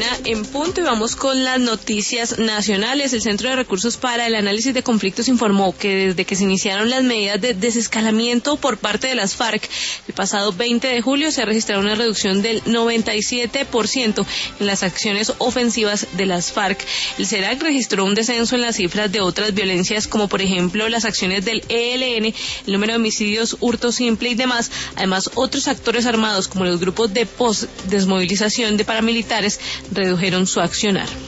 1:00 y vamos con las noticias nacionales. El Centro de Recursos para el Análisis de Conflictos informó que desde que se iniciaron las medidas de desescalamiento por parte de las FARC el pasado 20 de julio se ha registrado una reducción del 97% en las acciones ofensivas de las FARC. El CERAC registró un descenso en las cifras de otras violencias, como por ejemplo las acciones del ELN, el número de homicidios, hurto simple y demás. Además, otros actores armados como los grupos de desmovilización de paramilitares redujeron su accionar.